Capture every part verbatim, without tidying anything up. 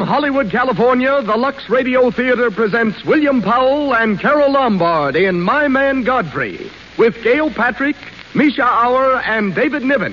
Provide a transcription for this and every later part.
Hollywood, California, the Lux Radio Theater presents William Powell and Carol Lombard in My Man Godfrey, with Gail Patrick, Misha Auer, and David Niven.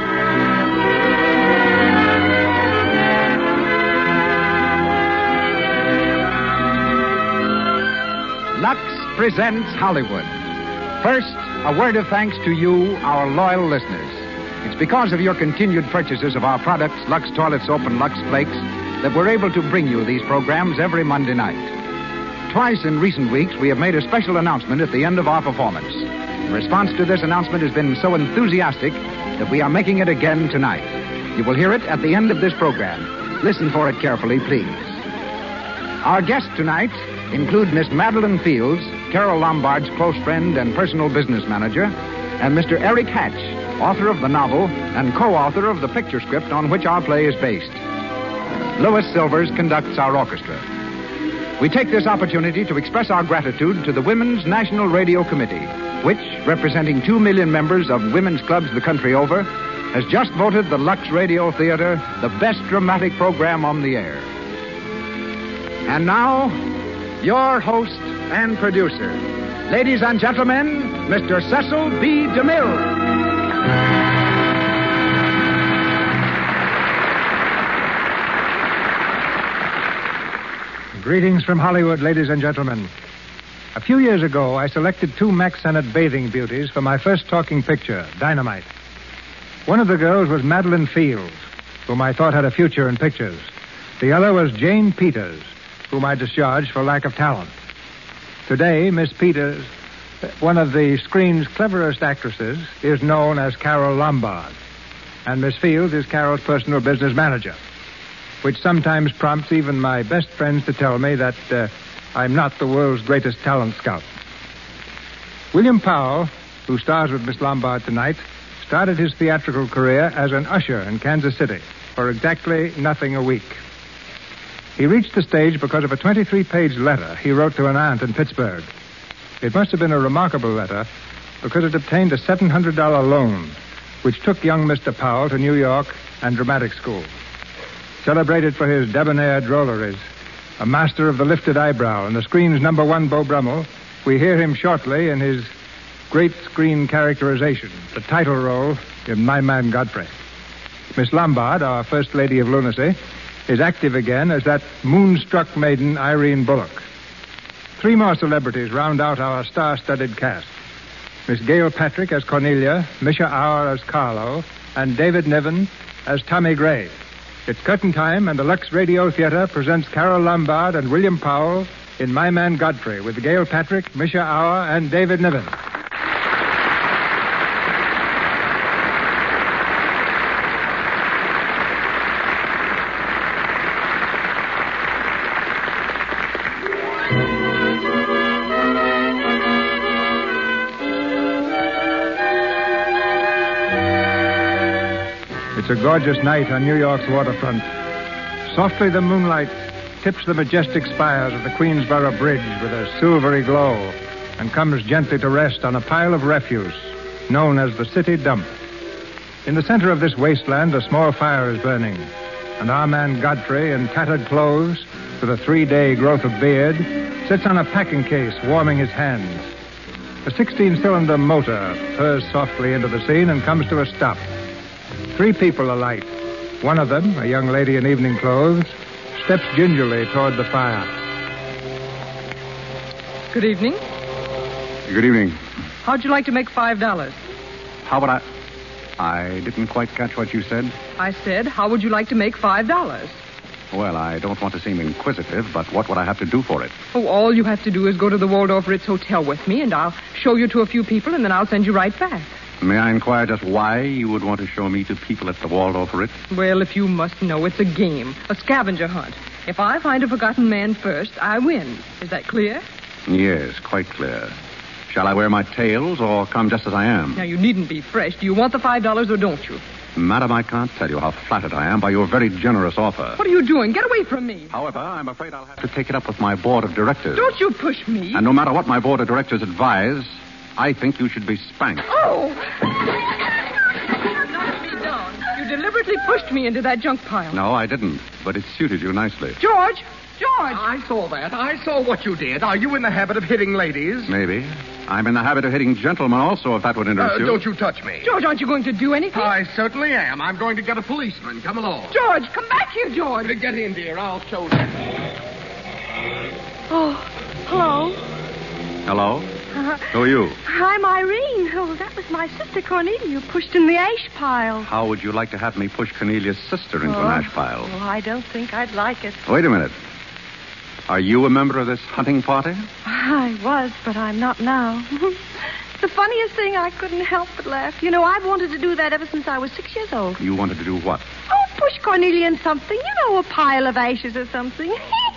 Lux presents Hollywood. First, a word of thanks to you, our loyal listeners. It's because of your continued purchases of our products, Lux Toilet Soap and Lux Flakes, that we're able to bring you these programs every Monday night. Twice in recent weeks, we have made a special announcement at the end of our performance. The response to this announcement has been so enthusiastic that we are making it again tonight. You will hear it at the end of this program. Listen for it carefully, please. Our guests tonight include Miss Madeline Fields, Carol Lombard's close friend and personal business manager, and Mister Eric Hatch, author of the novel and co-author of the picture script on which our play is based. Louis Silvers conducts our orchestra. We take this opportunity to express our gratitude to the Women's National Radio Committee, which, representing two million members of women's clubs the country over, has just voted the Lux Radio Theater the best dramatic program on the air. And now, your host and producer, ladies and gentlemen, Mister Cecil B. DeMille. Greetings from Hollywood, ladies and gentlemen. A few years ago, I selected two Mack Sennett bathing beauties for my first talking picture, Dynamite. One of the girls was Madeline Fields, whom I thought had a future in pictures. The other was Jane Peters, whom I discharged for lack of talent. Today, Miss Peters, one of the screen's cleverest actresses, is known as Carol Lombard, and Miss Fields is Carol's personal business manager, which sometimes prompts even my best friends to tell me that uh, I'm not the world's greatest talent scout. William Powell, who stars with Miss Lombard tonight, started his theatrical career as an usher in Kansas City for exactly nothing a week. He reached the stage because of a twenty-three page letter he wrote to an aunt in Pittsburgh. It must have been a remarkable letter because it obtained a seven hundred dollars loan, which took young Mister Powell to New York and dramatic school. Celebrated for his debonair drolleries, a master of the lifted eyebrow and the screen's number one Beau Brummel, we hear him shortly in his great screen characterization, the title role in My Man Godfrey. Miss Lombard, our First Lady of Lunacy, is active again as that moonstruck maiden Irene Bullock. Three more celebrities round out our star-studded cast. Miss Gail Patrick as Cornelia, Misha Auer as Carlo, and David Niven as Tommy Gray. It's curtain time, and the Lux Radio Theater presents Carol Lombard and William Powell in My Man Godfrey with Gail Patrick, Misha Auer, and David Niven. It's a gorgeous night on New York's waterfront. Softly the moonlight tips the majestic spires of the Queensboro Bridge with a silvery glow and comes gently to rest on a pile of refuse known as the city dump. In the center of this wasteland, a small fire is burning, and our man Godfrey, in tattered clothes with a three-day growth of beard, sits on a packing case warming his hands. A sixteen-cylinder motor purrs softly into the scene and comes to a stop. Three people alight. One of them, a young lady in evening clothes, steps gingerly toward the fire. Good evening. Good evening. How'd you like to make five dollars? How would I... I didn't quite catch what you said. I said, how would you like to make five dollars? Well, I don't want to seem inquisitive, but what would I have to do for it? Oh, all you have to do is go to the Waldorf Ritz Hotel with me, and I'll show you to a few people, and then I'll send you right back. May I inquire just why you would want to show me to people at the Waldorf Ritz? Well, if you must know, it's a game, a scavenger hunt. If I find a forgotten man first, I win. Is that clear? Yes, quite clear. Shall I wear my tails or come just as I am? Now, you needn't be fresh. Do you want the five dollars or don't you? Madam, I can't tell you how flattered I am by your very generous offer. What are you doing? Get away from me. However, I'm afraid I'll have to take it up with my board of directors. Don't you push me. And no matter what my board of directors advise, I think you should be spanked. Oh! Not to be done. You deliberately simply pushed me into that junk pile. No, I didn't. But it suited you nicely. George! George! I saw that. I saw what you did. Are you in the habit of hitting ladies? Maybe. I'm in the habit of hitting gentlemen also, if that would interest Uh, you. don't you touch me. George, aren't you going to do anything? I certainly am. I'm going to get a policeman. Come along. George, come back here, George. Get in, dear. I'll show you. Oh, hello. Hello? Uh, Who are you? I'm Irene. Oh, that was my sister Cornelia you pushed in the ash pile. How would you like to have me push Cornelia's sister into oh, an ash pile? Oh, I don't think I'd like it. Wait a minute. Are you a member of this hunting party? I was, but I'm not now. The funniest thing, I couldn't help but laugh. You know, I've wanted to do that ever since I was six years old. You wanted to do what? Oh, push Cornelia in something. You know, a pile of ashes or something.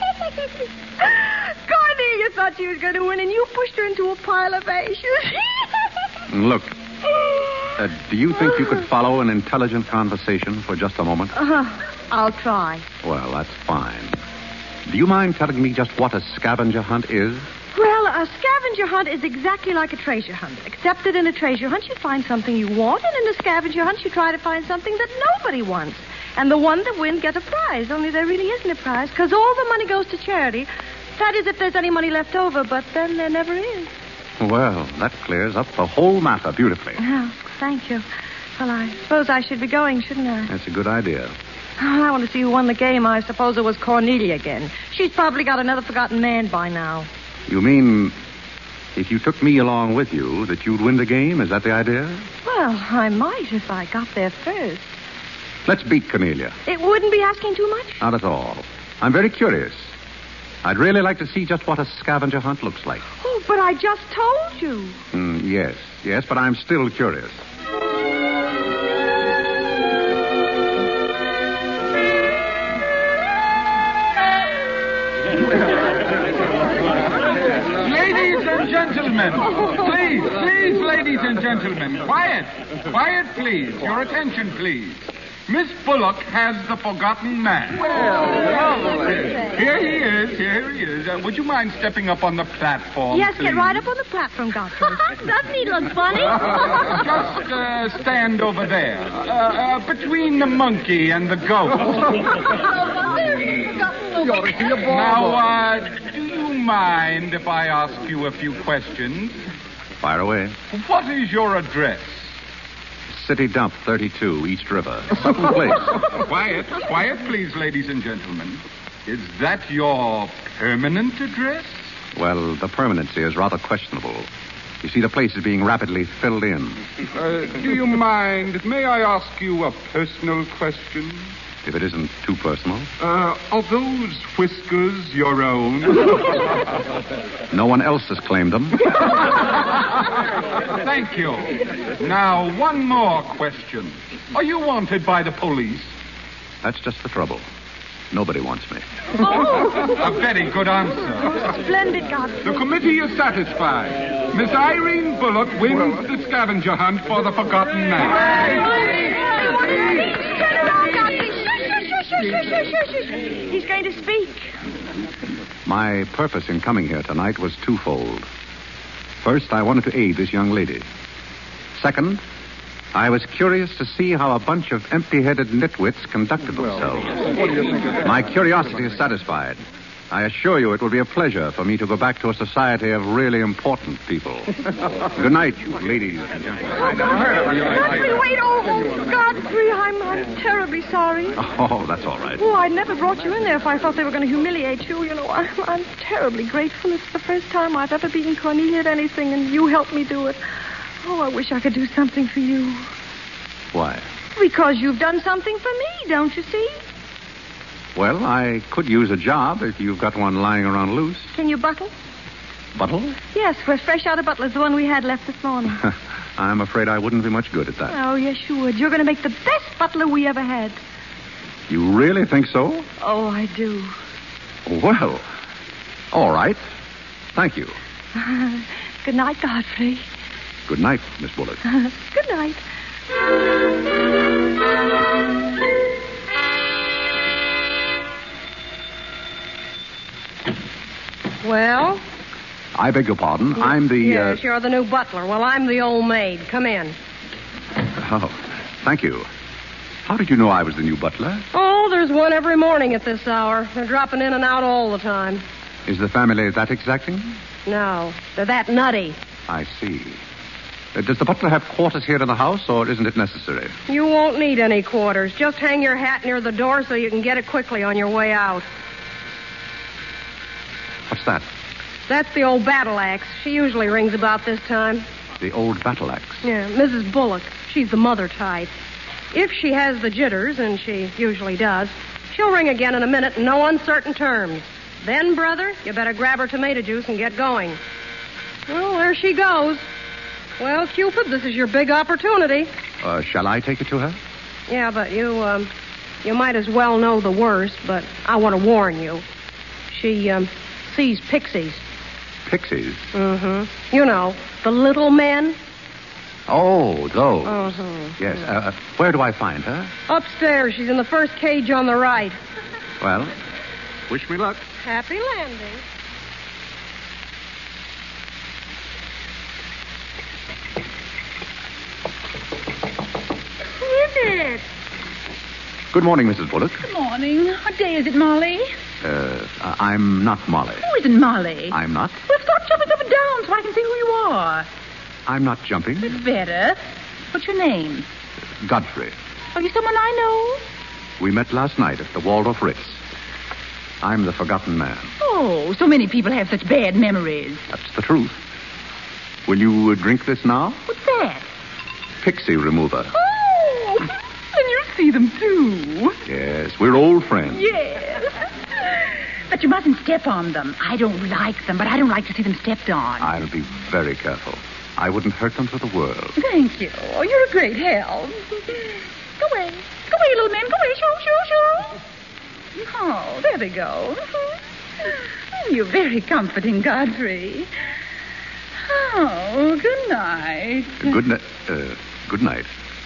Cornelia thought she was going to win, and you pushed her into a pile of ashes. Look, uh, do you think you could follow an intelligent conversation for just a moment? Uh-huh. I'll try. Well, that's fine. Do you mind telling me just what a scavenger hunt is? Well, a scavenger hunt is exactly like a treasure hunt, except that in a treasure hunt you find something you want, and in a scavenger hunt you try to find something that nobody wants. And the one that wins gets a prize, only there really isn't a prize, because all the money goes to charity. That is, if there's any money left over, but then there never is. Well, that clears up the whole matter beautifully. Oh, thank you. Well, I suppose I should be going, shouldn't I? That's a good idea. Oh, I want to see who won the game. I suppose it was Cornelia again. She's probably got another forgotten man by now. You mean if you took me along with you, that you'd win the game? Is that the idea? Well, I might if I got there first. Let's beat Cornelia. It wouldn't be asking too much? Not at all. I'm very curious. I'd really like to see just what a scavenger hunt looks like. Oh, but I just told you. Mm, yes, yes, but I'm still curious. Ladies and gentlemen, please, please, ladies and gentlemen, quiet, quiet, please. Your attention, please. Miss Bullock has the forgotten man. Well, here he is, here he is. Uh, would you mind stepping up on the platform, Yes, please? get right up on the platform, Godfrey. Doesn't he look funny? Just uh, stand over there, uh, uh, between the monkey and the goat. Now, uh, do you mind if I ask you a few questions? Fire away. What is your address? City Dump, thirty-two, East River. Sutton Place. Quiet, quiet, please, ladies and gentlemen. Is that your permanent address? Well, the permanency is rather questionable. You see, the place is being rapidly filled in. Uh, do you mind, may I ask you a personal question? If it isn't too personal. Uh, are those whiskers your own? No one else has claimed them. Thank you. Now, one more question. Are you wanted by the police? That's just the trouble. Nobody wants me. A very good answer. Splendid, Godfrey. The committee is satisfied. Miss Irene Bullock wins the scavenger hunt for the forgotten man. Turn around, Godfrey. Shush, shush, shush, shush, shush, shush, shush. He's going to speak. My purpose in coming here tonight was twofold. First, I wanted to aid this young lady. Second, I was curious to see how a bunch of empty-headed nitwits conducted themselves. My curiosity is satisfied. I assure you it will be a pleasure for me to go back to a society of really important people. Good night, ladies and gentlemen. Godfrey, wait. Oh, oh, Godfrey, I'm, I'm terribly sorry. Oh, that's all right. Oh, I never brought you in there if I thought they were going to humiliate you. You know, I'm, I'm terribly grateful. It's the first time I've ever beaten Cornelia at anything, and you helped me do it. Oh, I wish I could do something for you. Why? Because you've done something for me, don't you see? Well, I could use a job if you've got one lying around loose. Can you buttle? Buttle? Yes, we're fresh out of Butler's, the one we had left this morning. I'm afraid I wouldn't be much good at that. Oh, yes, you would. You're going to make the best butler we ever had. You really think so? Oh, I do. Well, all right. Thank you. Good night, Godfrey. Good night, Miss Bullock. Good night. Well? I beg your pardon. I'm the... Yes, uh... you're the new butler. Well, I'm the old maid. Come in. Oh, thank you. How did you know I was the new butler? Oh, there's one every morning at this hour. They're dropping in and out all the time. Is the family that exacting? No, they're that nutty. I see. Uh, does the butler have quarters here in the house, or isn't it necessary? You won't need any quarters. Just hang your hat near the door so you can get it quickly on your way out. What's that? That's the old battle axe. She usually rings about this time. The old battle axe. Yeah, Missus Bullock. She's the mother type. If she has the jitters, and she usually does, she'll ring again in a minute in no uncertain terms. Then, brother, you better grab her tomato juice and get going. Well, there she goes. Well, Cupid, this is your big opportunity. Uh, shall I take it to her? Yeah, but you, um, you might as well know the worst, but I want to warn you. She, um, sees pixies. Pixies? Mm-hmm. You know, the little men. Oh, those. Uh-huh. Yes. Uh, where do I find her? Upstairs. She's in the first cage on the right. Well, wish me luck. Happy landing. Who is it? Good morning, Missus Bullock. Good morning. What day is it, Molly? Uh, I'm not Molly. Who isn't Molly? I'm not. Well, stop jumping up and down so I can see who you are. I'm not jumping. It's better. What's your name? Godfrey. Are you someone I know? We met last night at the Waldorf Ritz. I'm the forgotten man. Oh, so many people have such bad memories. That's the truth. Will you uh, drink this now? What's that? Pixie remover. Oh, and you see them, too. Yes, we're old friends. Yes. But you mustn't step on them. I don't like them, but I don't like to see them stepped on. I'll be very careful. I wouldn't hurt them for the world. Thank you. Oh, you're a great help. Go away. Go away, little man. Go away. Shoo, shoo, shoo. Oh, there they go. You're very comforting, Godfrey. Oh, good night. Good night. Uh, good night.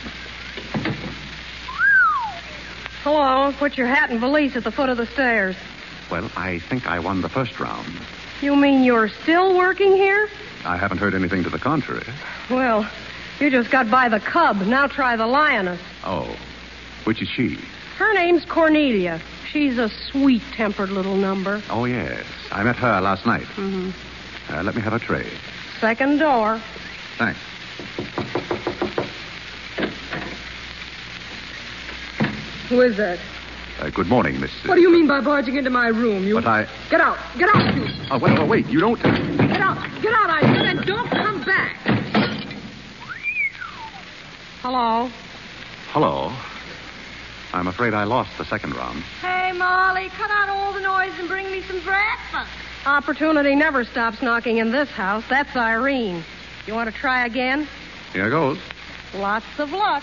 Hello. Put your hat and valise at the foot of the stairs. Well, I think I won the first round. You mean you're still working here? I haven't heard anything to the contrary. Well, you just got by the cub. Now try the lioness. Oh. Which is she? Her name's Cornelia. She's a sweet-tempered little number. Oh, yes. I met her last night. Mm-hmm. Uh, let me have a tray. Second door. Thanks. Who is that? Uh, good morning, Miss... Uh, What do you mean by barging into my room? You... But I... Get out. Get out, you. Oh, wait, oh, wait. You don't... Get out. Get out, I said, and don't come back. Hello. Hello. I'm afraid I lost the second round. Hey, Molly, cut out all the noise and bring me some breakfast. Opportunity never stops knocking in this house. That's Irene. You want to try again? Here goes. Lots of luck.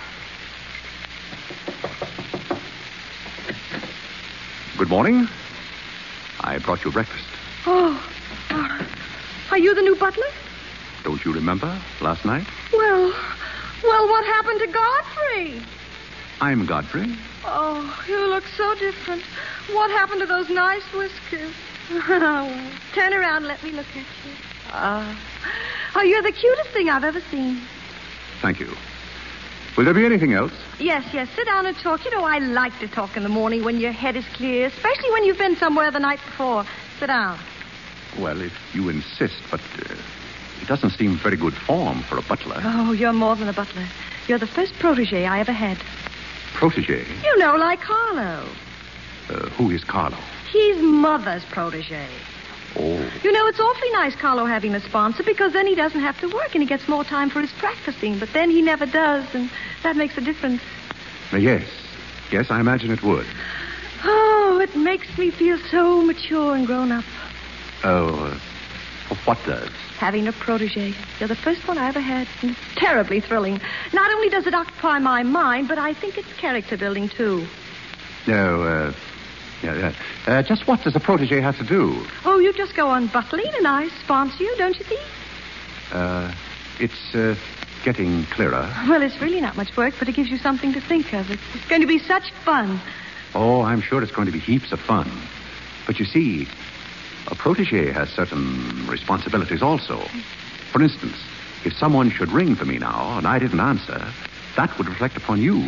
Good morning. I brought you breakfast. Oh, uh, are you the new butler? Don't you remember last night? Well, well, what happened to Godfrey? I'm Godfrey. Oh, you look so different. What happened to those nice whiskers? Oh, well, turn around and let me look at you. Uh, Oh, you're the cutest thing I've ever seen. Thank you. Will there be anything else? Yes, yes. Sit down and talk. You know, I like to talk in the morning when your head is clear, especially when you've been somewhere the night before. Sit down. Well, if you insist, but uh, it doesn't seem very good form for a butler. Oh, you're more than a butler. You're the first protege I ever had. Protege? You know, like Carlo. Uh, who is Carlo? He's Mother's protege. Oh. You know, it's awfully nice, Carlo, having a sponsor, because then he doesn't have to work and he gets more time for his practicing. But then he never does, and that makes a difference. Uh, yes. Yes, I imagine it would. Oh, it makes me feel so mature and grown up. Oh, uh, what does? Having a protege. You're the first one I ever had. And it's terribly thrilling. Not only does it occupy my mind, but I think it's character building, too. No, uh... Yeah, yeah. Uh, just what does a protege have to do? Oh, you just go on butling and I sponsor you, don't you think? Uh, it's uh, getting clearer. Well, it's really not much work, but it gives you something to think of. It's, it's going to be such fun. Oh, I'm sure it's going to be heaps of fun. But you see, a protege has certain responsibilities also. For instance, if someone should ring for me now and I didn't answer, that would reflect upon you.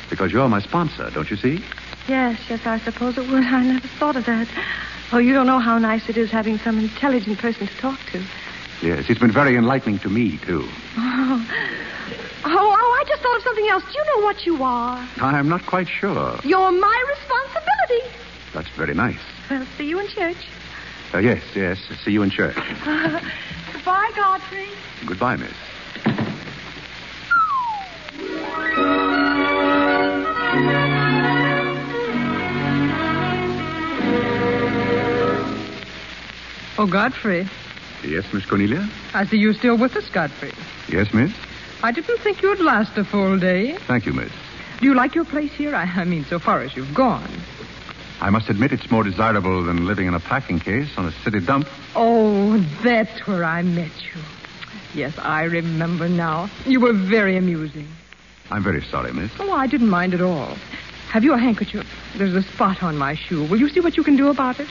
Because you're my sponsor, don't you see? Yes, yes, I suppose it would. I never thought of that. Oh, you don't know how nice it is having some intelligent person to talk to. Yes, it's been very enlightening to me, too. Oh, oh, oh I just thought of something else. Do you know what you are? I'm not quite sure. You're my responsibility. That's very nice. Well, see you in church. Uh, yes, yes. See you in church. Uh, goodbye, Godfrey. Goodbye, miss. Oh, Godfrey. Yes, Miss Cornelia? I see you're still with us, Godfrey. Yes, miss? I didn't think you'd last a full day. Thank you, miss. Do you like your place here? I, I mean, so far as you've gone. I must admit it's more desirable than living in a packing case on a city dump. Oh, that's where I met you. Yes, I remember now. You were very amusing. I'm very sorry, miss. Oh, I didn't mind at all. Have you a handkerchief? There's a spot on my shoe. Will you see what you can do about it?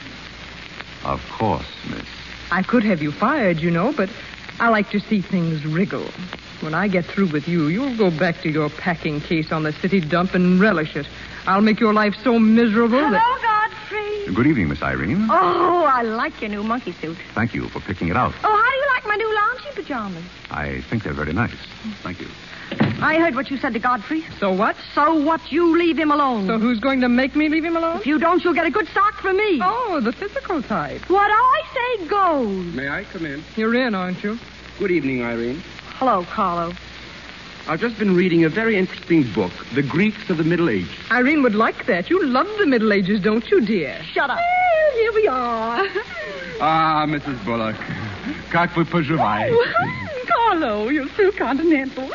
Of course, miss. I could have you fired, you know, but I like to see things wriggle. When I get through with you, you'll go back to your packing case on the city dump and relish it. I'll make your life so miserable Hello, that... Godfrey. Good evening, Miss Irene. Oh, I like your new monkey suit. Thank you for picking it out. Oh, how do you like my new lounging pajamas? I think they're very nice. Thank you. I heard what you said to Godfrey. So what? So what? You leave him alone. So who's going to make me leave him alone? If you don't, you'll get a good sock from me. Oh, the physical type. What I say goes. May I come in? You're in, aren't you? Good evening, Irene. Hello, Carlo. I've just been reading a very interesting book, The Greeks of the Middle Ages. Irene would like that. You love the Middle Ages, don't you, dear? Shut up. Well, here we are. Ah, Missus Bullock. Как вы поживаете? Oh, Carlo, you're so continental.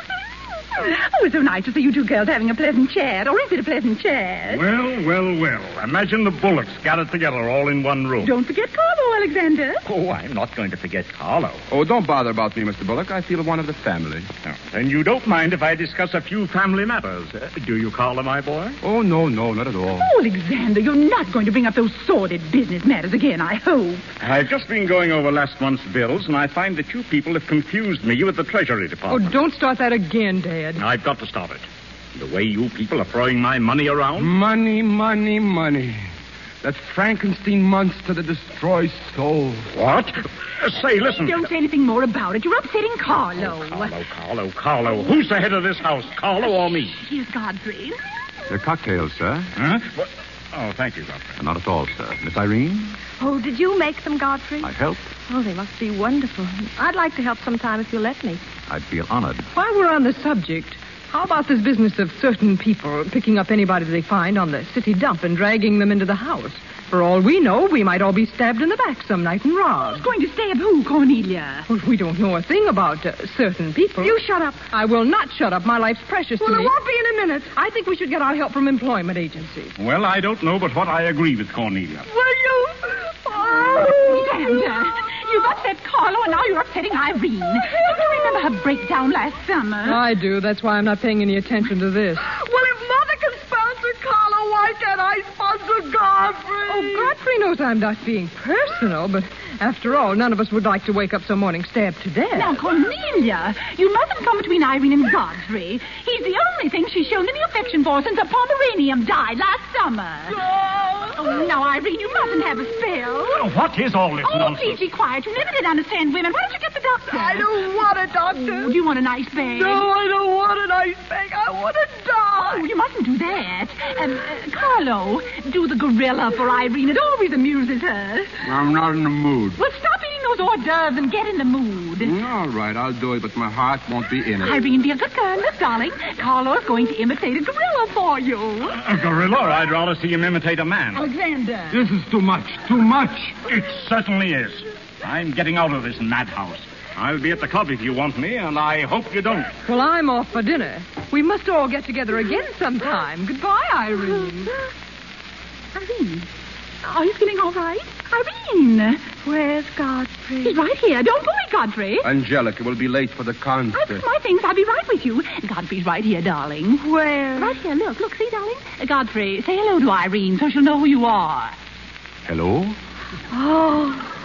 Oh, it's so nice to see you two girls having a pleasant chat. Or is it a pleasant chat? Well, well, well. Imagine the Bullocks gathered together all in one room. Don't forget Carlo, Alexander. Oh, I'm not going to forget Carlo. Oh, don't bother about me, Mister Bullock. I feel one of the family. Oh, then you don't mind if I discuss a few family matters, uh, do you, Carlo, my boy? Oh, no, no, not at all. Oh, Alexander, you're not going to bring up those sordid business matters again, I hope. I've just been going over last month's bills, and I find that you people have confused me with the Treasury Oh, Department. don't start that again, Dad. I've got to stop it. The way you people are throwing my money around. Money, money, money. That Frankenstein monster that destroys souls. What? Uh, say, listen. Don't say anything more about it. You're upsetting Carlo. Oh, Carlo, Carlo, Carlo. Who's the head of this house, Carlo or me? Here's Godfrey. They're cocktails, sir. Huh? What? Oh, thank you, Godfrey. Not at all, sir. Miss Irene? Oh, did you make them, Godfrey? I helped. Oh, they must be wonderful. I'd like to help sometime if you'll let me. I'd feel honored. While we're on the subject, how about this business of certain people picking up anybody they find on the city dump and dragging them into the house? For all we know, we might all be stabbed in the back some night and robbed. Who's going to stab who, Cornelia? Well, we don't know a thing about uh, certain people. You shut up. I will not shut up. My life's precious Well, to it me. won't be in a minute. I think we should get our help from employment agencies. Well, I don't know but what I agree with Cornelia. Will you? Oh, Alexander, you've upset Carlo, and now you're upsetting Irene. Don't you remember her breakdown last summer? I do. That's why I'm not paying any attention to this. Well, if Mother can sponsor Carlo, why can't I sponsor Godfrey? Oh, Godfrey knows I'm not being personal, but after all, none of us would like to wake up some morning stabbed to death. Now, Cornelia, you mustn't come between Irene and Godfrey. He's the only thing she's shown any affection for since a Pomeranian died last summer. Oh, now, Irene, you mustn't have a spell. Oh, what is all this Oh, nonsense? please be quiet. You never did understand women. Why don't you get the doctor? I don't want a doctor. Oh, do you want a nice bag? No, I don't want a nice bag. I want to die. Oh, you mustn't do that. Um, uh, Carlo, do the gorilla for Irene. It always amuses her. I'm not in the mood. Well, stop eating those hors d'oeuvres and get in the mood. All right, I'll do it, but my heart won't be in it. Irene, be a good girl, Miss Darling. Carlo's going to imitate a gorilla for you. A gorilla? I'd rather see him imitate a man. Alexander. This is too much, too much. It certainly is. I'm getting out of this madhouse. I'll be at the club if you want me, and I hope you don't. Well, I'm off for dinner. We must all get together again sometime. Goodbye, Irene. Irene, are you feeling all right? Irene. Where's Godfrey? He's right here. Don't go away, Godfrey. Angelica will be late for the I've concert. got my things. I'll be right with you. Godfrey's right here, darling. Where? Right here. Look, look, see, darling? Uh, Godfrey, say hello to Irene so she'll know who you are. Hello? Oh.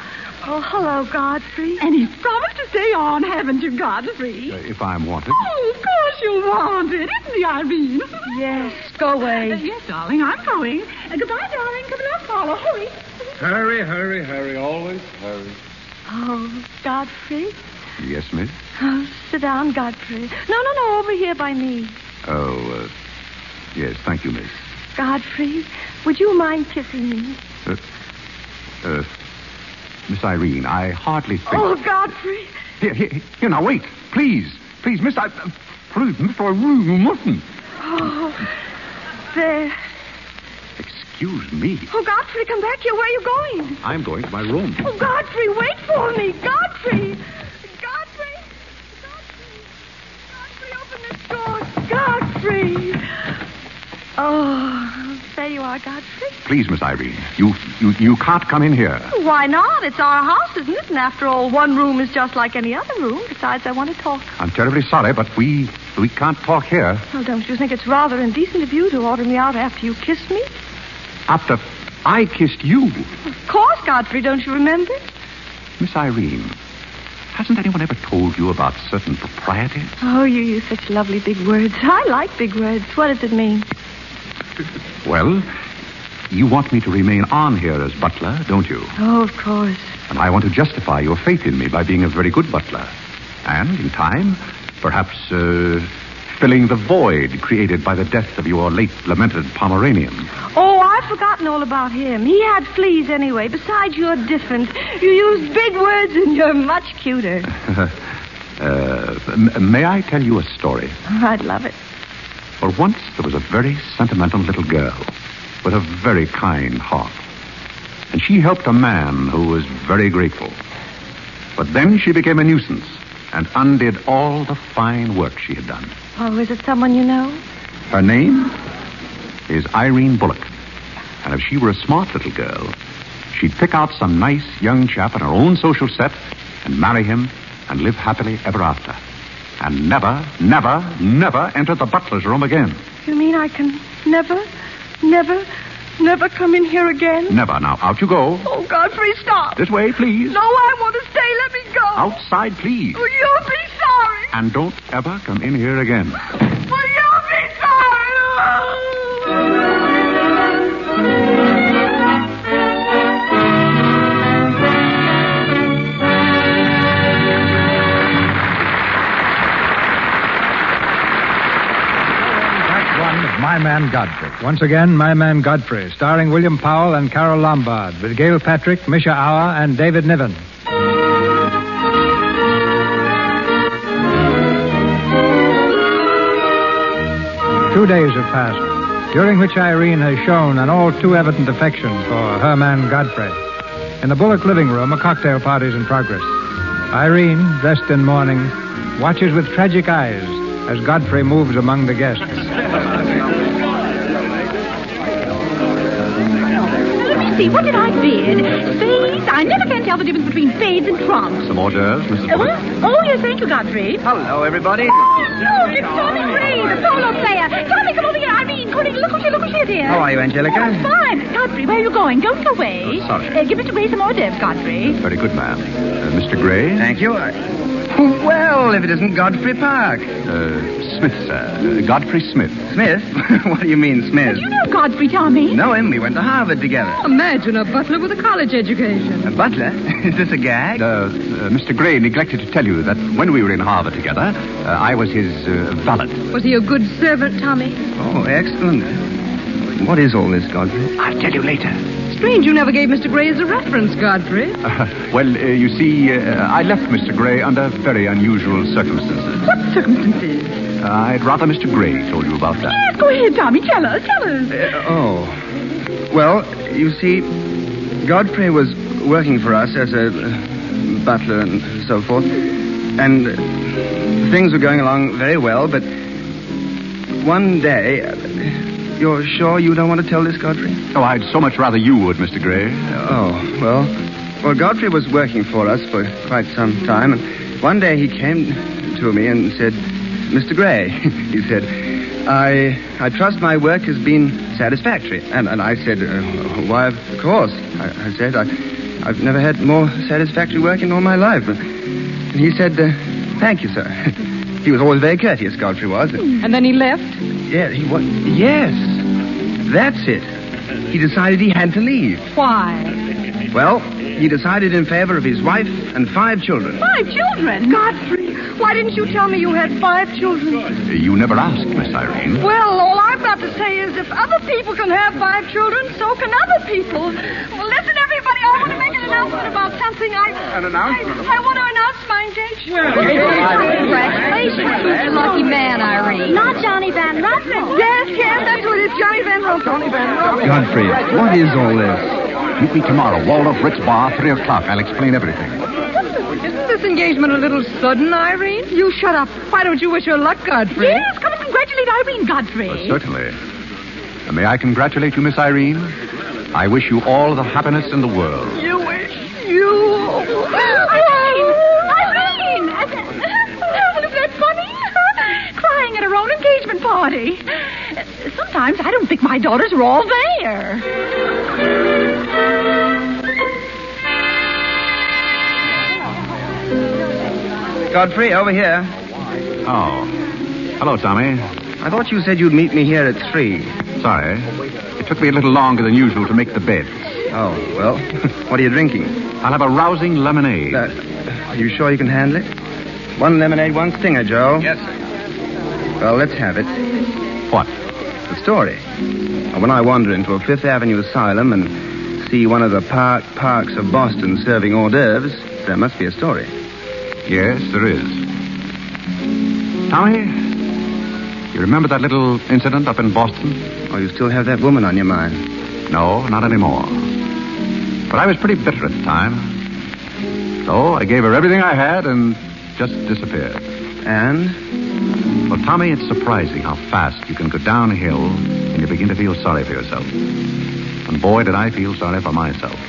Oh, hello, Godfrey. And he's promised to stay on, haven't you, Godfrey? Uh, if I'm wanted. Oh, of course you'll want it, isn't he, Irene? Yes, go away. Uh, yes, darling, I'm going. Uh, goodbye, darling. Come along, Paula. Hurry. Hurry, hurry, hurry. Always hurry. Oh, Godfrey. Yes, miss? Oh, sit down, Godfrey. No, no, no, over here by me. Oh, uh, yes, thank you, miss. Godfrey, would you mind kissing me? Uh, uh, Miss Irene, I hardly think... Oh, Godfrey. Here, here, here, now, wait. Please, please, Miss... I, uh, please, Miss Irene, you mustn't. Oh, there. Excuse me. Oh, Godfrey, come back here. Where are you going? I'm going to my room. Oh, Godfrey, wait for me. Godfrey. Godfrey. Godfrey. Godfrey, open this door. Godfrey. Oh, there you are, Godfrey. Please, Miss Irene, you, you, you can't come in here. Why not? It's our house, isn't it? And after all, one room is just like any other room. Besides, I want to talk. I'm terribly sorry, but we, we can't talk here. Well, don't you think it's rather indecent of you to order me out after you kissed me? After I kissed you. Of course, Godfrey, don't you remember? Miss Irene, hasn't anyone ever told you about certain proprieties? Oh, you use such lovely big words. I like big words. What does it mean? Well, you want me to remain on here as butler, don't you? Oh, of course. And I want to justify your faith in me by being a very good butler. And, in time, perhaps, uh, filling the void created by the death of your late lamented Pomeranian. Oh, I've forgotten all about him. He had fleas anyway. Besides, you're different. You use big words and you're much cuter. uh, m- may I tell you a story? I'd love it. For once, there was a very sentimental little girl with a very kind heart. And she helped a man who was very grateful. But then she became a nuisance and undid all the fine work she had done. Oh, is it someone you know? Her name is Irene Bullock. And if she were a smart little girl, she'd pick out some nice young chap in her own social set and marry him and live happily ever after. And never, never, never enter the butler's room again. You mean I can never, never, never come in here again? Never. Now, out you go. Oh, Godfrey, stop. This way, please. No, I want to stay. Let me go. Outside, please. Oh, you'll be sorry. And don't ever come in here again. Well, you'll be sorry. Oh. My Man Godfrey. Once again, My Man Godfrey, starring William Powell and Carol Lombard, with Gail Patrick, Misha Auer, and David Niven. Two days have passed, during which Irene has shown an all too evident affection for her man Godfrey. In the Bullock living room, a cocktail party is in progress. Irene, dressed in mourning, watches with tragic eyes as Godfrey moves among the guests. See, what did I bid? Spades? I never can tell the difference between spades and trumps. Some hors d'oeuvres, Missus Uh, Bullock? what? Oh, yes, thank you, Godfrey. Hello, everybody. Oh, look, it's Tommy Gray, the polo player. Tommy, come over here. Irene, Cody, look who she, look who she is here. How are you, Angelica? Oh, fine. Godfrey, where are you going? Don't go away. Oh, sorry. Uh, give Mister Gray some hors d'oeuvres, Godfrey. Very good, ma'am. Uh, Mister Gray? Thank you. I... Well, if it isn't Godfrey Park. Uh, Smith, sir. Uh, Godfrey Smith. Smith? What do you mean, Smith? Do you know Godfrey, Tommy? Know him. We went to Harvard together. Imagine a butler with a college education. A butler? Is this a gag? Uh, uh, Mister Gray neglected to tell you that when we were in Harvard together, uh, I was his uh, valet. Was he a good servant, Tommy? Oh, excellent. What is all this, Godfrey? I'll tell you later. Strange you never gave Mister Gray as a reference, Godfrey. Uh, well, uh, you see, uh, I left Mister Gray under very unusual circumstances. What circumstances? Uh, I'd rather Mister Gray told you about that. Yes, go ahead, Tommy. Tell us, tell us. Uh, oh. Well, you see, Godfrey was working for us as a uh, butler and so forth. And uh, things were going along very well, but one day... Uh, You're sure you don't want to tell this, Godfrey? Oh, I'd so much rather you would, Mister Gray. Oh, well... Well, Godfrey was working for us for quite some time, and one day he came to me and said, Mister Gray, he said, I I trust my work has been satisfactory. And, and I said, uh, why, of course, I, I said, I, I've never had more satisfactory work in all my life. And he said, uh, thank you, sir. He was always very courteous, Godfrey was. And then he left? Yeah, he was. Yes. That's it. He decided he had to leave. Why? Well, he decided in favor of his wife and five children. Five children? Godfrey, why didn't you tell me you had five children? You never asked, Miss Irene. Well, all I've got to say is if other people can have five children, so can other people. Well, listen, everybody, I want to make an announcement about something. I An announcement? I, I want to announce my engagement. Congratulations, you lucky man, Irene. Not Johnny Van Rutten. Yes, yes, that's what it is. Johnny Van Rutten. Johnny Van Rutten. Godfrey, what is all this? Meet me tomorrow, Waldorf Ritz Bar, three o'clock. I'll explain everything. Isn't this engagement a little sudden, Irene? You shut up. Why don't you wish her luck, Godfrey? Yes, come and congratulate Irene, Godfrey. Well, certainly. And may I congratulate you, Miss Irene? I wish you all the happiness in the world. You wish you... Irene! Irene! Well, is that funny? Crying at her own engagement party. Sometimes I don't think my daughters are all there. Godfrey, over here. Oh. Hello, Tommy. I thought you said you'd meet me here at three. Sorry. It took me a little longer than usual to make the beds. Oh, well, what are you drinking? I'll have a rousing lemonade. Uh, are you sure you can handle it? One lemonade, one stinger, Joe. Yes, sir. Well, let's have it. What? The story. When I wander into a Fifth Avenue asylum and see one of the park parks of Boston serving hors d'oeuvres, there must be a story. Yes, there is. Tommy, you remember that little incident up in Boston? Oh, you still have that woman on your mind? No, not anymore. But I was pretty bitter at the time. So I gave her everything I had and just disappeared. And? Well, Tommy, it's surprising how fast you can go downhill and you begin to feel sorry for yourself. And boy, did I feel sorry for myself.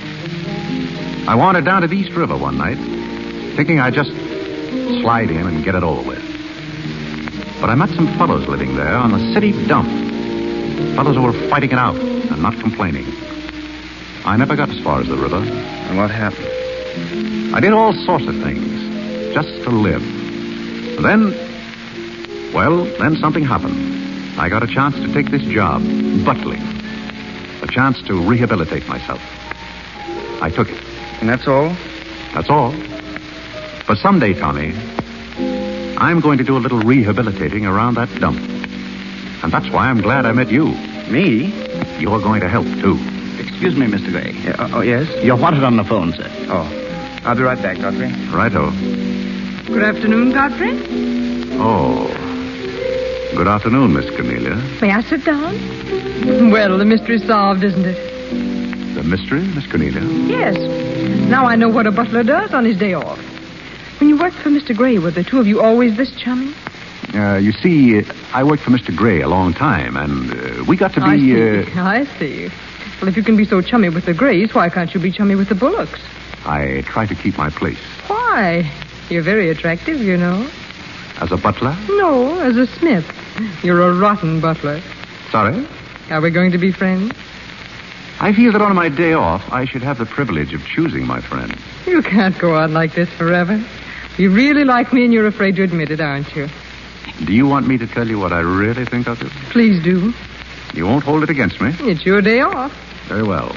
I wandered down to the East River one night, thinking I'd just slide in and get it over with. But I met some fellows living there on the city dump. Fellows who were fighting it out and not complaining. I never got as far as the river. And what happened? I did all sorts of things, just to live. Then, well, then something happened. I got a chance to take this job, butling. A chance to rehabilitate myself. I took it. And that's all? That's all. But someday, Tommy, I'm going to do a little rehabilitating around that dump. And that's why I'm glad I met you. Me? You're going to help, too. Excuse me, Mister Gray. Yeah, uh, oh, yes? You're wanted on the phone, sir. Oh. I'll be right back, Godfrey. Righto. Good afternoon, Godfrey. Oh. Good afternoon, Miss Cornelia. May I sit down? Well, the mystery's solved, isn't it? The mystery, Miss Cornelia? Yes. Now I know what a butler does on his day off. When you worked for Mister Gray, were the two of you always this chummy? Uh, you see, I worked for Mister Gray a long time, and uh, we got to be... I see. Uh... I see. Well, if you can be so chummy with the Grays, why can't you be chummy with the Bullocks? I try to keep my place. Why? You're very attractive, you know. As a butler? No, as a smith. You're a rotten butler. Sorry? Are we going to be friends? I feel that on my day off, I should have the privilege of choosing my friends. You can't go on like this forever. You really like me and you're afraid to admit it, aren't you? Do you want me to tell you what I really think of you? Please do. You won't hold it against me? It's your day off. Very well.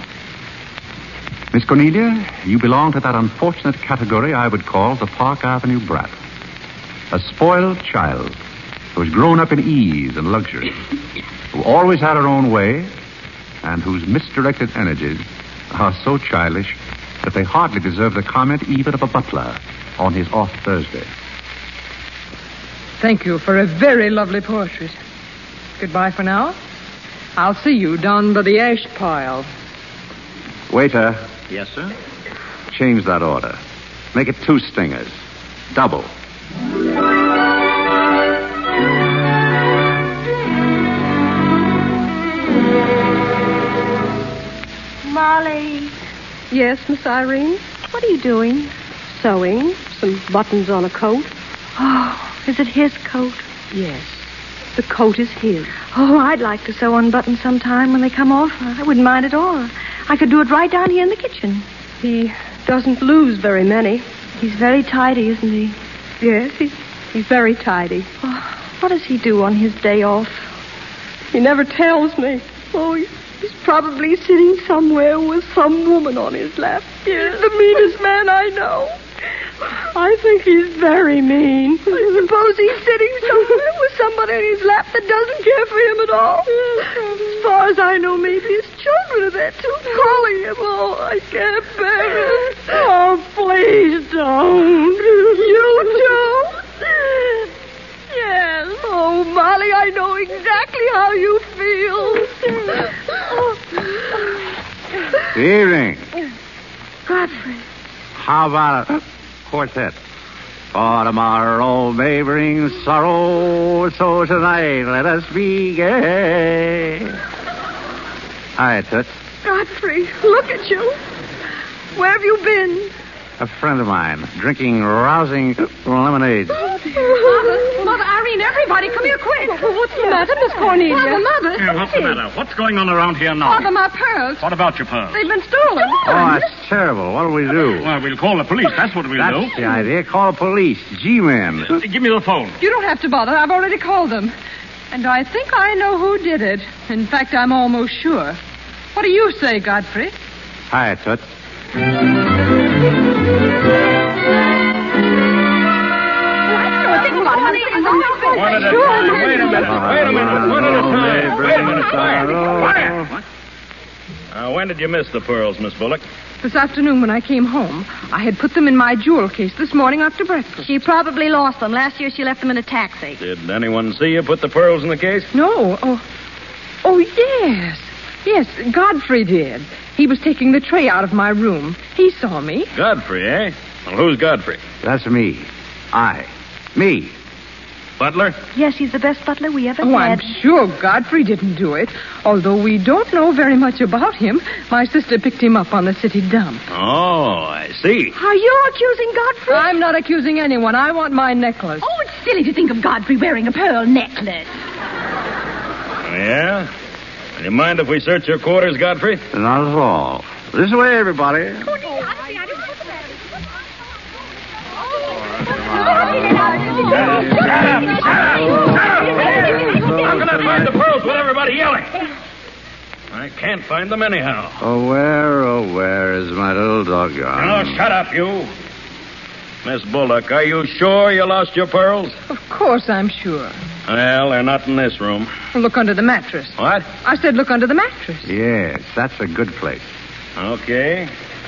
Miss Cornelia, you belong to that unfortunate category I would call the Park Avenue brat. A spoiled child who has grown up in ease and luxury, who always had her own way, and whose misdirected energies are so childish that they hardly deserve the comment even of a butler on his off Thursday. Thank you for a very lovely portrait. Goodbye for now. I'll see you down by the ash pile. Waiter. Yes, sir? Change that order. Make it two stingers. Double. Molly. Yes, Miss Irene? What are you doing? Sewing. Some buttons on a coat. Oh, is it his coat? Yes. The coat is his. Oh, I'd like to sew on buttons sometime when they come off. I wouldn't mind at all. I could do it right down here in the kitchen. He doesn't lose very many. He's very tidy, isn't he? Yes, he's, he's very tidy. Oh, what does he do on his day off? He never tells me. Oh, he's probably sitting somewhere with some woman on his lap. He's the meanest man I know. I think he's very mean. I suppose he's sitting somewhere with somebody on his lap that doesn't care for him at all. As far as I know, maybe his children are there, too, calling him. Oh, I can't bear it. Oh, please don't. You too? Yes. Oh, Molly, I know exactly how you feel. Good evening. Godfrey. How about a quartet? For tomorrow may bring sorrow, so tonight let us be gay. Hi, Toots. Godfrey, look at you. Where have you been? A friend of mine, drinking rousing lemonade. Mother, Mother, Irene, everybody, come here quick. What's the matter, Miss Cornelia? Mother, Mother. Yeah, what's the matter? What's going on around here now? Mother, my pearls. What about your pearls? They've been stolen. Oh, that's terrible. What'll we do? Well, we'll call the police. That's what we'll That's do. the idea. Call the police. G-men. Uh, give me the phone. You don't have to bother. I've already called them. And I think I know who did it. In fact, I'm almost sure. What do you say, Godfrey? Hi, Toots. One at a time. Wait a minute. Wait a minute. One at a time. Wait a minute. Quiet. Quiet. Uh, when did you miss the pearls, Miss Bullock? This afternoon when I came home, I had put them in my jewel case this morning after breakfast. She probably lost them. Last year she left them in a taxi. Did anyone see you put the pearls in the case? No. Oh, oh yes. Yes, Godfrey did. He was taking the tray out of my room. He saw me. Godfrey, eh? Well, who's Godfrey? That's me. I. Me. Butler? Yes, he's the best butler we ever Oh, had. I'm sure Godfrey didn't do it. Although we don't know very much about him. My sister picked him up on the city dump. Oh, I see. Are you accusing Godfrey? I'm not accusing anyone. I want my necklace. Oh, it's silly to think of Godfrey wearing a pearl necklace. Yeah? Do you mind if we search your quarters, Godfrey? Not at all. This way, everybody. How can I find the pearls with everybody yelling? I can't find them anyhow. Oh, where, oh, where is my little doggone? Oh, shut up, you. Miss Bullock, are you sure you lost your pearls? Of course I'm sure. Well, they're not in this room. Look under the mattress. What? I said look under the mattress. Yes, that's a good place. Okay.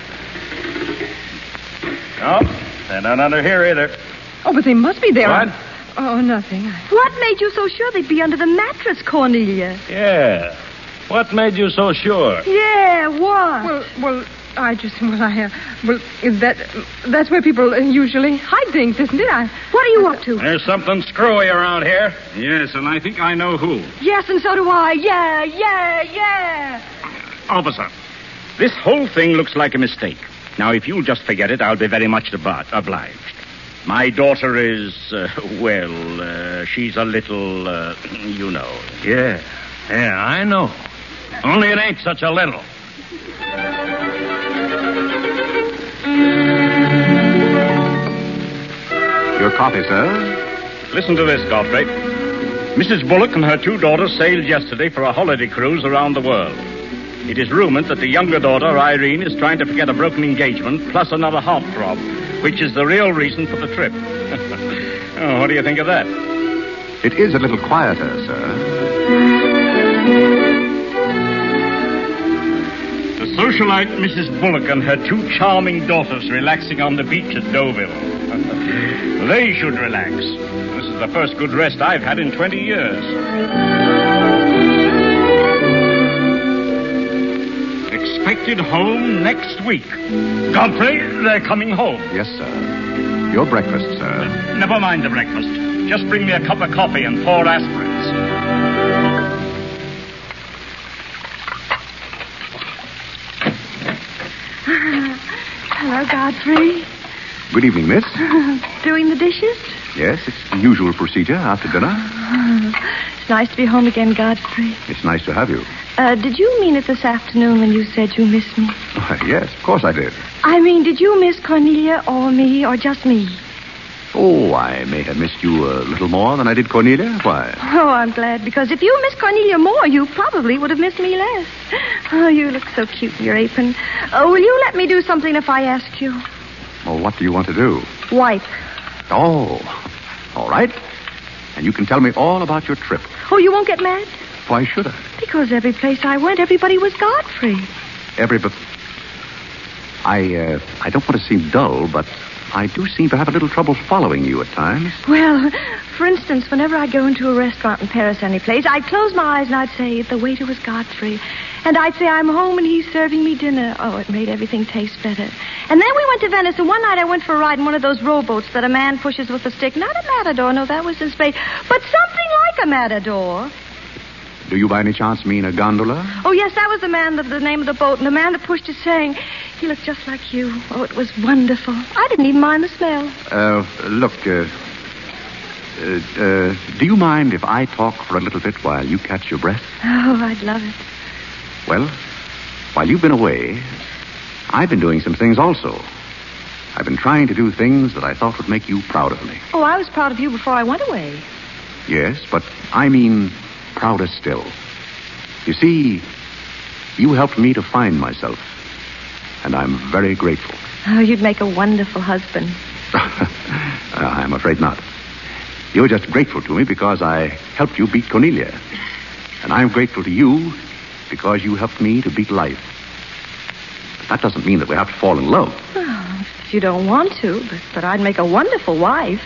Oh, they're not under here either. Oh, but they must be there. What? Oh, nothing. What made you so sure they'd be under the mattress, Cornelia? Yeah. What made you so sure? Yeah, what? Well, well, I just, well, I, uh, well, is that, that's where people usually hide things, isn't it? I, what are you up to? There's something screwy around here. Yes, and I think I know who. Yes, and so do I. Yeah, yeah, yeah. Officer, this whole thing looks like a mistake. Now, if you'll just forget it, I'll be very much ob- obliged. My daughter is, uh, well, uh, she's a little, uh, you know. Yeah, yeah, I know. Only it ain't such a little. Your coffee, sir? Listen to this, Godfrey. Missus Bullock and her two daughters sailed yesterday for a holiday cruise around the world. It is rumored that the younger daughter, Irene, is trying to forget a broken engagement plus another heartthrob, which is the real reason for the trip. Oh, what do you think of that? It is a little quieter, sir. The socialite Missus Bullock and her two charming daughters relaxing on the beach at Deauville. They should relax. This is the first good rest I've had in twenty years. Expected home next week. Godfrey, they're coming home. Yes, sir. Your breakfast, sir. Never mind the breakfast. Just bring me a cup of coffee and four aspirins. Hello, Godfrey. Good evening, miss. Doing the dishes? Yes, it's the usual procedure after dinner. It's nice to be home again, Godfrey. It's nice to have you. Uh, did you mean it this afternoon when you said you missed me? Why, yes, of course I did. I mean, did you miss Cornelia or me or just me? Oh, I may have missed you a little more than I did Cornelia. Why? Oh, I'm glad, because if you missed Cornelia more, you probably would have missed me less. Oh, you look so cute in your apron. Oh, will you let me do something if I ask you? Well, what do you want to do? Wipe. Oh, all right. And you can tell me all about your trip. Oh, you won't get mad? Why should I? Because every place I went, everybody was Godfrey. Everybody. I, uh, I don't want to seem dull, but I do seem to have a little trouble following you at times. Well, for instance, whenever I go into a restaurant in Paris, any place, I'd close my eyes and I'd say, the waiter was Godfrey. And I'd say, I'm home and he's serving me dinner. Oh, it made everything taste better. And then we went to Venice, and one night I went for a ride in one of those rowboats that a man pushes with a stick. Not a matador, no, that was in Spain, but something like a matador. Do you by any chance mean a gondola? Oh, yes, that was the man, the, the name of the boat, and the man that pushed it sang, he looked just like you. Oh, it was wonderful. I didn't even mind the smell. Uh, look, uh, uh, uh, do you mind if I talk for a little bit while you catch your breath? Oh, I'd love it. Well, while you've been away, I've been doing some things also. I've been trying to do things that I thought would make you proud of me. Oh, I was proud of you before I went away. Yes, but I mean prouder still. You see, you helped me to find myself, and I'm very grateful. Oh, you'd make a wonderful husband. uh, I'm afraid not. You're just grateful to me because I helped you beat Cornelia. And I'm grateful to you because you helped me to beat life. But that doesn't mean that we have to fall in love. Oh, if you don't want to, but, but I'd make a wonderful wife.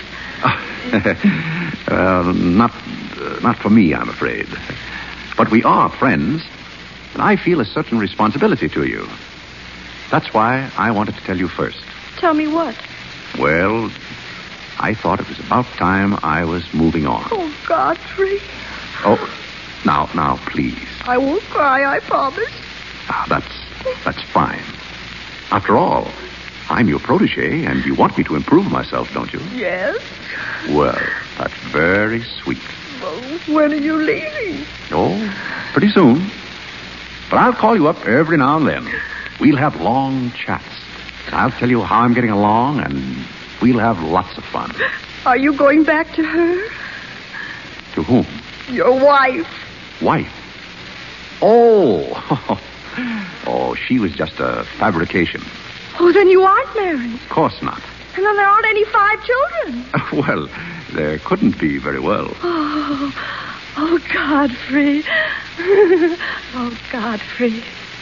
Well, not, uh, not for me, I'm afraid. But we are friends, and I feel a certain responsibility to you. That's why I wanted to tell you first. Tell me what? Well, I thought it was about time I was moving on. Oh, Godfrey. Oh, now, now, please. I won't cry, I promise. Ah, that's, that's fine. After all, I'm your protege, and you want me to improve myself, don't you? Yes. Well, that's very sweet. Well, when are you leaving? Oh, pretty soon. But I'll call you up every now and then. We'll have long chats. I'll tell you how I'm getting along, and we'll have lots of fun. Are you going back to her? To whom? Your wife. Wife? Oh. Oh, she was just a fabrication. Oh, then you aren't married. Of course not. And then there aren't any five children. Well, there couldn't be very well. Oh, oh, Godfrey. Oh, Godfrey.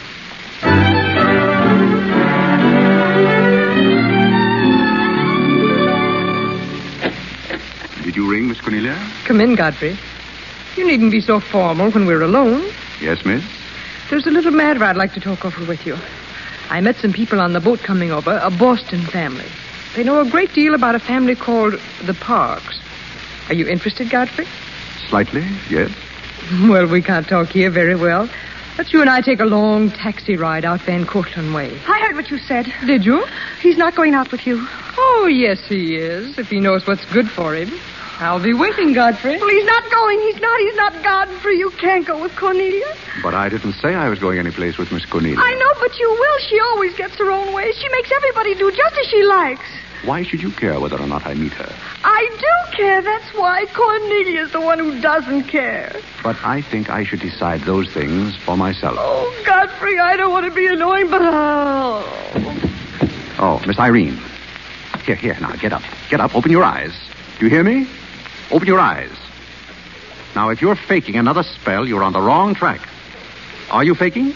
Did you ring, Miss Cornelia? Come in, Godfrey. You needn't be so formal when we're alone. Yes, miss? There's a little matter I'd like to talk over with you. I met some people on the boat coming over, a Boston family. They know a great deal about a family called the Parks. Are you interested, Godfrey? Slightly, yes. Well, we can't talk here very well. Let's you and I take a long taxi ride out Van Cortlandt Way. I heard what you said. Did you? He's not going out with you. Oh, yes, he is, if he knows what's good for him. I'll be waiting, Godfrey. Well, he's not going. He's not. He's not Godfrey. You can't go with Cornelia. But I didn't say I was going anyplace with Miss Cornelia. I know, but you will. She always gets her own way. She makes everybody do just as she likes. Why should you care whether or not I meet her? I do care. That's why Cornelia's the one who doesn't care. But I think I should decide those things for myself. Oh, Godfrey, I don't want to be annoying, but... Oh, oh Miss Irene. Here, here, now, get up. Get up. Open your eyes. Do you hear me? Open your eyes. Now, if you're faking another spell, you're on the wrong track. Are you faking?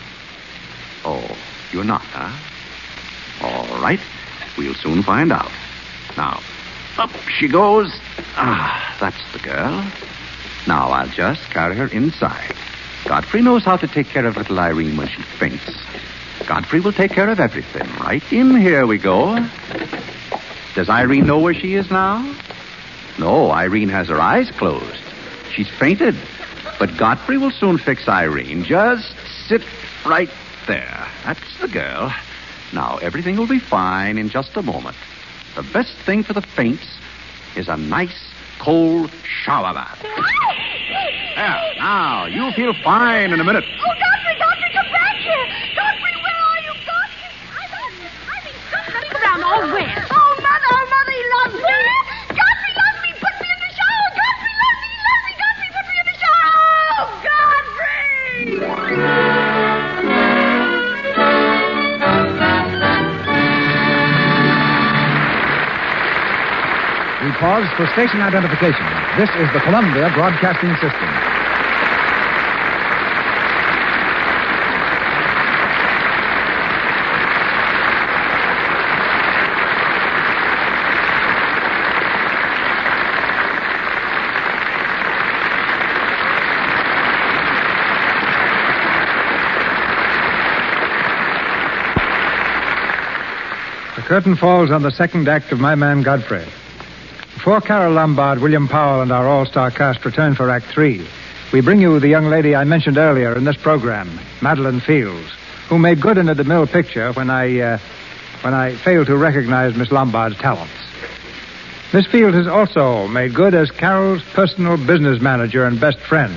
Oh, you're not, huh? All right. We'll soon find out. Now, up she goes. Ah, that's the girl. Now, I'll just carry her inside. Godfrey knows how to take care of little Irene when she faints. Godfrey will take care of everything. Right in here we go. Does Irene know where she is now? No, Irene has her eyes closed. She's fainted. But Godfrey will soon fix Irene. Just sit right there. That's the girl. Now, everything will be fine in just a moment. The best thing for the faints is a nice, cold shower bath. There, now, you'll feel fine in a minute. Oh, Godfrey, Godfrey, come back here. Godfrey, where are you? Godfrey, I'm on you. Oh, where? Oh, Mother, oh, Mother, he loves me. Godfrey loves me. Put me in the shower. Godfrey loves me. He loves me. Godfrey, put me in the shower. Oh, Godfrey! We pause for station identification. This is the Columbia Broadcasting System. The curtain falls on the second act of My Man Godfrey. Before Carol Lombard, William Powell, and our all-star cast return for Act Three, we bring you the young lady I mentioned earlier in this program, Madeline Fields, who made good in a DeMille picture when I, uh, when I failed to recognize Miss Lombard's talents. Miss Fields has also made good as Carol's personal business manager and best friend.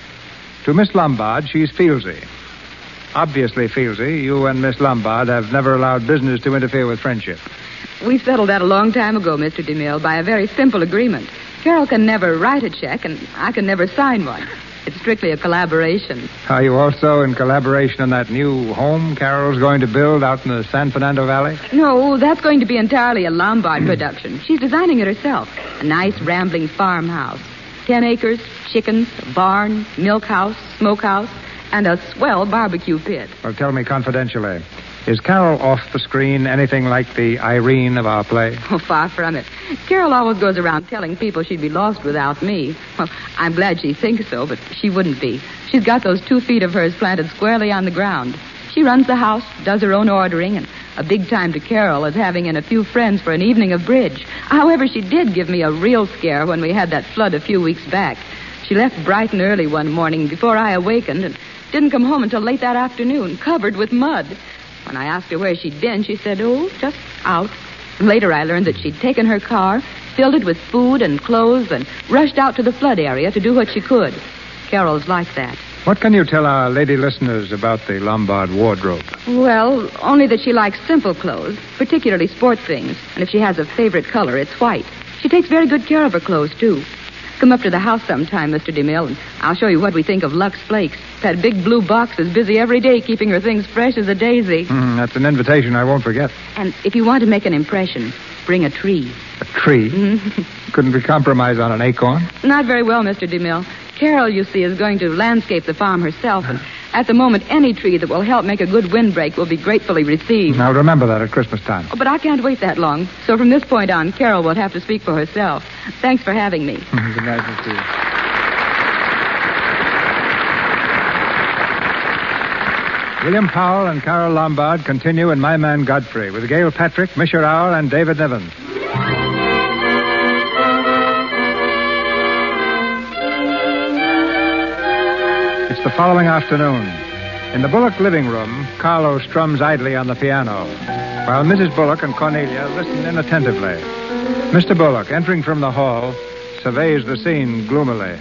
To Miss Lombard, she's Fieldsy. Obviously, Fieldsy, you and Miss Lombard have never allowed business to interfere with friendship. We settled that a long time ago, Mister DeMille, by a very simple agreement. Carol can never write a check, and I can never sign one. It's strictly a collaboration. Are you also in collaboration on that new home Carol's going to build out in the San Fernando Valley? No, that's going to be entirely a Lombard production. She's designing it herself. A nice, rambling farmhouse. Ten acres, chickens, a barn, milk house, smokehouse, and a swell barbecue pit. Well, tell me confidentially, is Carol off the screen anything like the Irene of our play? Oh, far from it. Carol always goes around telling people she'd be lost without me. Well, I'm glad she thinks so, but she wouldn't be. She's got those two feet of hers planted squarely on the ground. She runs the house, does her own ordering, and a big time to Carol is having in a few friends for an evening of bridge. However, she did give me a real scare when we had that flood a few weeks back. She left bright and early one morning before I awakened and didn't come home until late that afternoon, covered with mud. When I asked her where she'd been, she said, oh, just out. Later, I learned that she'd taken her car, filled it with food and clothes, and rushed out to the flood area to do what she could. Carol's like that. What can you tell our lady listeners about the Lombard wardrobe? Well, only that she likes simple clothes, particularly sport things. And if she has a favorite color, it's white. She takes very good care of her clothes, too. Come up to the house sometime, Mister DeMille, and I'll show you what we think of Lux Flakes. That big blue box is busy every day keeping her things fresh as a daisy. Mm, that's an invitation I won't forget. And if you want to make an impression, bring a tree. A tree? Couldn't we compromise on an acorn? Not very well, Mister DeMille. Carol, you see, is going to landscape the farm herself, and at the moment, any tree that will help make a good windbreak will be gratefully received. Now, remember that at Christmas time. Oh, but I can't wait that long. So from this point on, Carol will have to speak for herself. Thanks for having me. Good night, Miss Fields. William Powell and Carol Lombard continue in My Man Godfrey with Gail Patrick, Misha Rowell, and David Niven. It's the following afternoon. In the Bullock living room, Carlo strums idly on the piano, while Missus Bullock and Cornelia listen inattentively. Mister Bullock, entering from the hall, surveys the scene gloomily.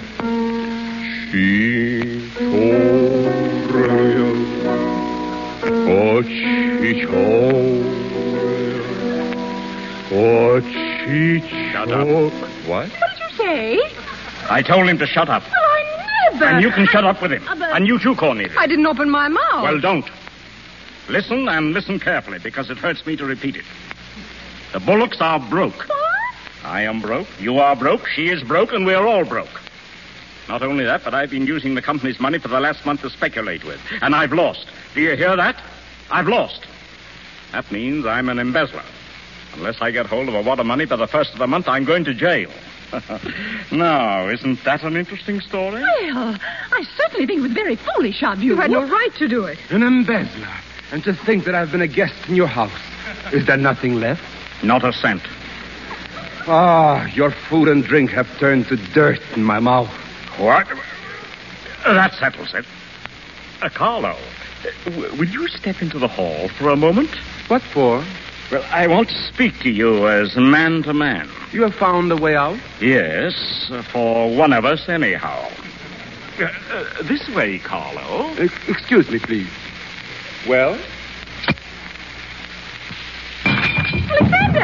Shut up. What What? did you say? I told him to shut up. Well, I never. And you can shut up with him. Uh, but- And you too, Cornelia. I didn't open my mouth. Well, don't. Listen and listen carefully, because it hurts me to repeat it. The Bullocks are broke. What? I am broke. You are broke. She is broke, and we're all broke. Not only that, but I've been using the company's money for the last month to speculate with. And I've lost. Do you hear that? I've lost. That means I'm an embezzler. Unless I get hold of a wad of money by the first of the month, I'm going to jail. Now, isn't that an interesting story? Well, I certainly think it was very foolish of you. You had no right to do it. An embezzler. And to think that I've been a guest in your house. Is there nothing left? Not a cent. Ah, your food and drink have turned to dirt in my mouth. What? That settles it. Uh, Carlo, uh, w- will you step into the hall for a moment? What for? Well, I want to speak to you as man to man. You have found a way out? Yes, uh, for one of us anyhow. Uh, uh, this way, Carlo. Ex- excuse me, please. Well? Alexander!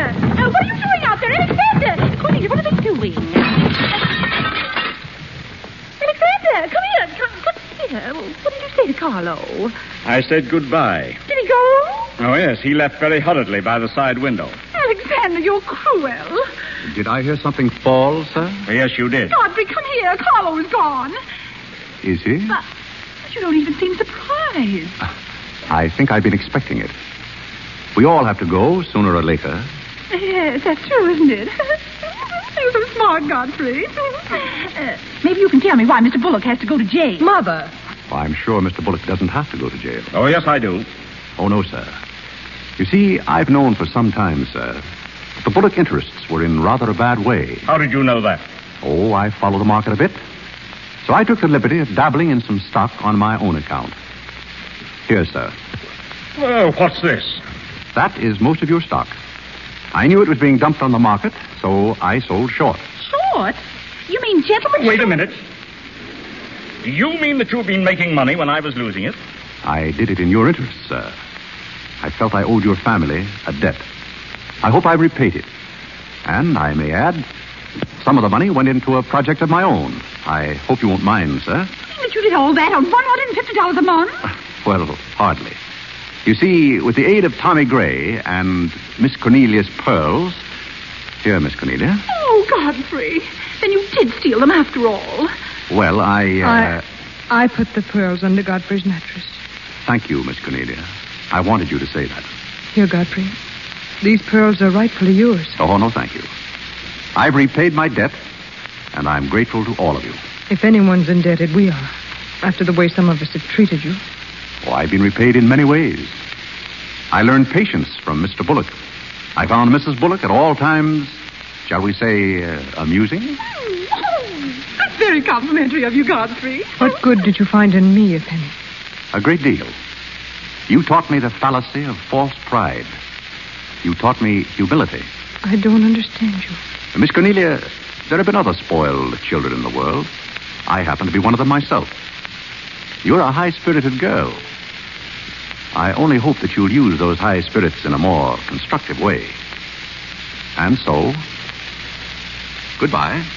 doing? Alexander, come here. Come, come here. What did you say to Carlo? I said goodbye. Did he go? Oh, yes, he left very hurriedly by the side window. Alexander, you're cruel. Did I hear something fall, sir? Yes, you did. Godfrey, come here. Carlo is gone. Is he? But, but you don't even seem surprised. I think I've been expecting it. We all have to go sooner or later. Yes, that's true, isn't it? You're so smart, Godfrey. Uh, maybe you can tell me why Mister Bullock has to go to jail. Mother. Well, I'm sure Mister Bullock doesn't have to go to jail. Oh, yes, I do. Oh, no, sir. You see, I've known for some time, sir, that the Bullock interests were in rather a bad way. How did you know that? Oh, I follow the market a bit. So I took the liberty of dabbling in some stock on my own account. Here, sir. Well, what's this? That is most of your stock. I knew it was being dumped on the market, so I sold short. Short? You mean gentlemen? Wait a minute. Do you mean that you've been making money when I was losing it? I did it in your interest, sir. I felt I owed your family a debt. I hope I've repaid it. And I may add, some of the money went into a project of my own. I hope you won't mind, sir. But you did all that on one hundred fifty dollars a month? Well, hardly. You see, with the aid of Tommy Gray and Miss Cornelia's pearls... Here, Miss Cornelia. Oh, Godfrey. Then you did steal them after all. Well, I... Uh... I, I put the pearls under Godfrey's mattress. Thank you, Miss Cornelia. I wanted you to say that. Here, Godfrey. These pearls are rightfully yours. Oh, no, thank you. I've repaid my debt, and I'm grateful to all of you. If anyone's indebted, we are. After the way some of us have treated you. Oh, I've been repaid in many ways. I learned patience from Mister Bullock. I found Missus Bullock at all times, shall we say, uh, amusing. Oh, that's very complimentary of you, Godfrey. What good did you find in me, if any? A great deal. You taught me the fallacy of false pride. You taught me humility. I don't understand you. Miss Cornelia, there have been other spoiled children in the world. I happen to be one of them myself. You're a high-spirited girl. I only hope that you'll use those high spirits in a more constructive way. And so, goodbye.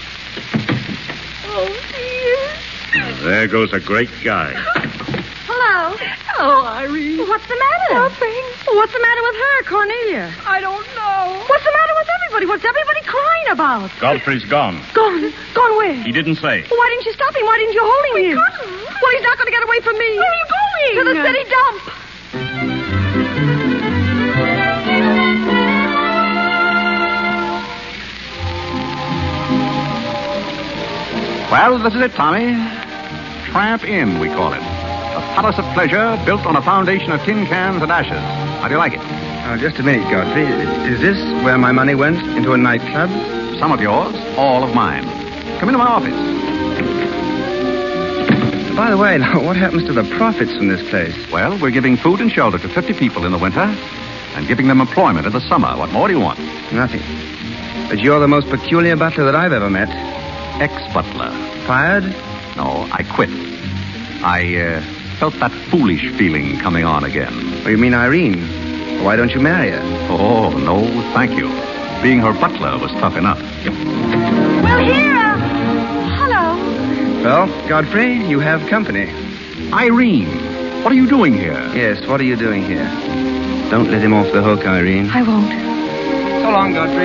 Oh, dear. There goes a great guy. Hello. Hello, Irene. What's the matter? Nothing. What's the matter with her, Cornelia? I don't know. What's the matter with everybody? What's everybody crying about? Godfrey's gone. Gone? Gone where? He didn't say. Well, why didn't you stop him? Why didn't you hold him We here? couldn't. Well, he's not going to get away from me. Where are you going? To the city dump. Well, this is it, Tommy. Tramp Inn, we call it. A palace of pleasure built on a foundation of tin cans and ashes. How do you like it? Oh, just a minute, Godfrey. Is this where my money went? Into a nightclub? Some of yours, all of mine. Come into my office. By the way, now, what happens to the profits from this place? Well, we're giving food and shelter to fifty people in the winter and giving them employment in the summer. What more do you want? Nothing. But you're the most peculiar butler that I've ever met. Ex-butler. Fired? No, I quit. I uh, felt that foolish feeling coming on again. Oh, you mean Irene? Why don't you marry her? Oh, no, thank you. Being her butler was tough enough. Well, here. Uh, hello. Well, Godfrey, you have company. Irene, what are you doing here? Yes, what are you doing here? Don't let him off the hook, Irene. I won't. So long, Godfrey.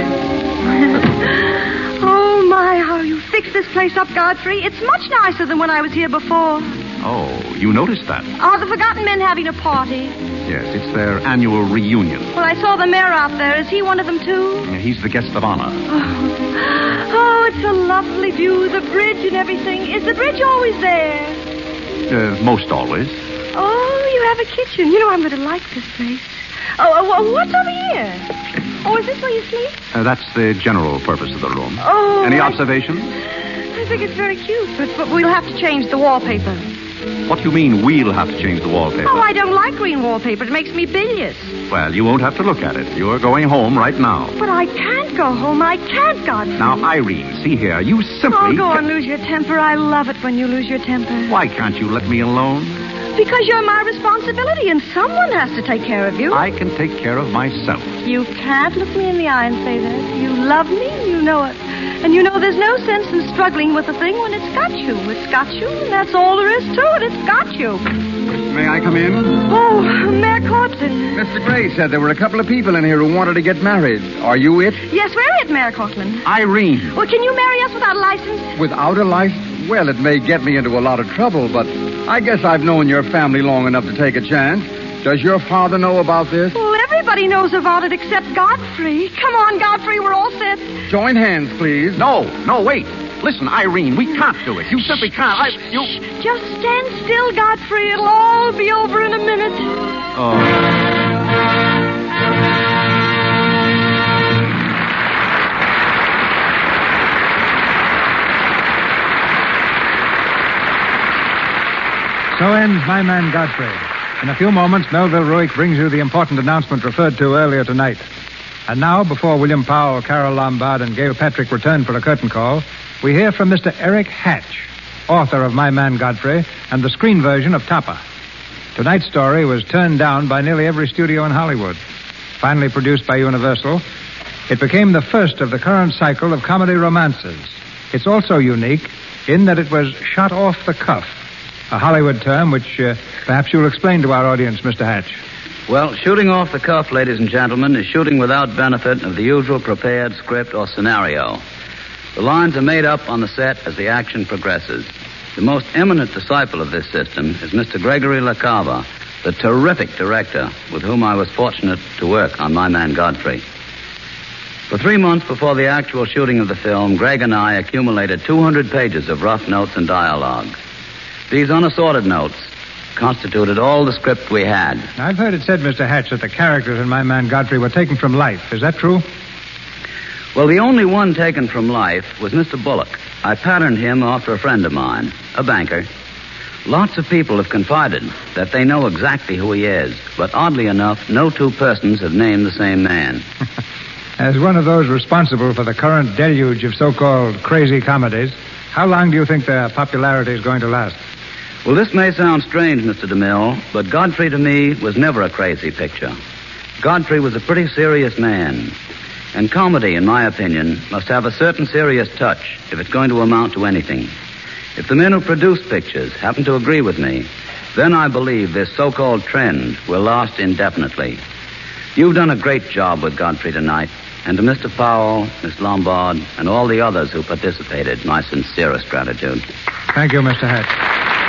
Oh, my, how you fixed this place up, Godfrey. It's much nicer than when I was here before. Oh, you noticed that? Are the Forgotten Men having a party? Yes, it's their annual reunion. Well, I saw the mayor out there. Is he one of them, too? He's the guest of honor. Oh, oh it's a lovely view, the bridge and everything. Is the bridge always there? Uh, most always. Oh, you have a kitchen. You know, I'm going to like this place. Oh, uh, what's over here? Oh, is this where you sleep? Uh, that's the general purpose of the room. Oh. Any I... observations? I think it's very cute, but, but we'll have to change the wallpaper. What do you mean we'll have to change the wallpaper? Oh, I don't like green wallpaper. It makes me bilious. Well, you won't have to look at it. You're going home right now. But I can't go home. I can't, Godfrey. Now, Irene, see here. You simply... Oh, go on, lose your temper. I love it when you lose your temper. Why can't you let me alone? Because you're my responsibility, and someone has to take care of you. I can take care of myself. You can't look me in the eye and say that. You love me, you know it. And you know, there's no sense in struggling with a thing when it's got you. It's got you, and that's all there is to it. It's got you. May I come in? Oh, Mayor Cortland. Mister Gray said there were a couple of people in here who wanted to get married. Are you it? Yes, we're it, Mayor Cortland. Irene. Well, can you marry us without a license? Without a license? Well, it may get me into a lot of trouble, but I guess I've known your family long enough to take a chance. Does your father know about this? Well, everybody knows about it except Godfrey. Come on, Godfrey, we're all set. Join hands, please. No, no, wait. Listen, Irene, we can't do it. You simply can't. I, you... Just stand still, Godfrey. It'll all be over in a minute. Oh. So ends My Man Godfrey. In a few moments, Melville Ruick brings you the important announcement referred to earlier tonight. And now, before William Powell, Carol Lombard, and Gail Patrick return for a curtain call, we hear from Mister Eric Hatch, author of My Man Godfrey and the screen version of Topper. Tonight's story was turned down by nearly every studio in Hollywood. Finally produced by Universal, it became the first of the current cycle of comedy romances. It's also unique in that it was shot off the cuff, a Hollywood term which uh, perhaps you'll explain to our audience, Mister Hatch. Well, shooting off the cuff, ladies and gentlemen, is shooting without benefit of the usual prepared script or scenario. The lines are made up on the set as the action progresses. The most eminent disciple of this system is Mister Gregory LaCava, the terrific director with whom I was fortunate to work on My Man Godfrey. For three months before the actual shooting of the film, Greg and I accumulated two hundred pages of rough notes and dialogue. These unassorted notes constituted all the script we had. I've heard it said, Mister Hatch, that the characters in My Man Godfrey were taken from life. Is that true? Well, the only one taken from life was Mister Bullock. I patterned him after a friend of mine, a banker. Lots of people have confided that they know exactly who he is, but oddly enough, no two persons have named the same man. As one of those responsible for the current deluge of so-called crazy comedies, how long do you think their popularity is going to last? Well, this may sound strange, Mister DeMille, but Godfrey to me was never a crazy picture. Godfrey was a pretty serious man. And comedy, in my opinion, must have a certain serious touch if it's going to amount to anything. If the men who produce pictures happen to agree with me, then I believe this so-called trend will last indefinitely. You've done a great job with Godfrey tonight, and to Mister Powell, Miss Lombard, and all the others who participated, my sincerest gratitude. Thank you, Mister Hatch.